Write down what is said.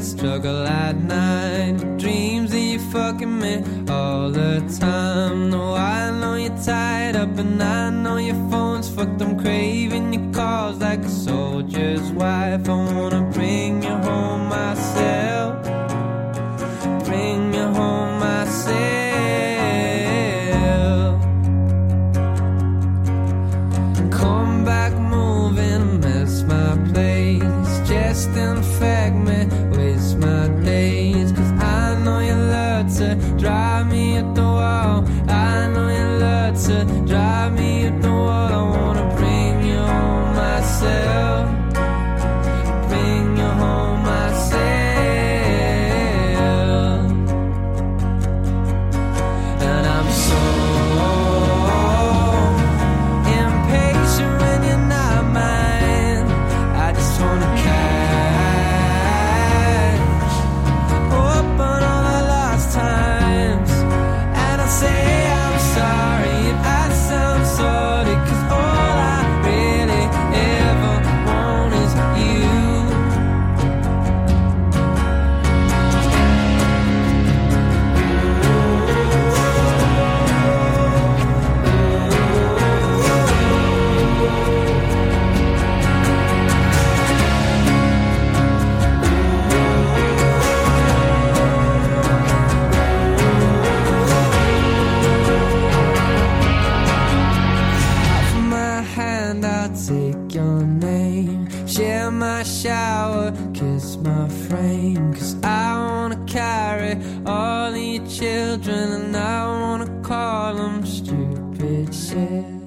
struggle at night. Dreams that you fucking me all the time. No, I know you're tied up and I know your phone's fucked. I'm craving your calls like a soldier's wife. I wanna bring you home myself. Bring you home myself. Come back moving, mess my place. Just infect me, waste my days. Cause I know you love to drive me at the wall. I know you love to drive me at the wall. I wanna bring you home myself. Bring you home myself. And I'm so impatient when you're not mine. I just wanna catch up on all the lost times. And I say I'm sorry if I sound sorry. Cause all I really ever want is you. Offer my hand, I'll take your name. Share my shower, kiss my frame. Cause I wanna carry all of your children and I wanna call them stupid shit.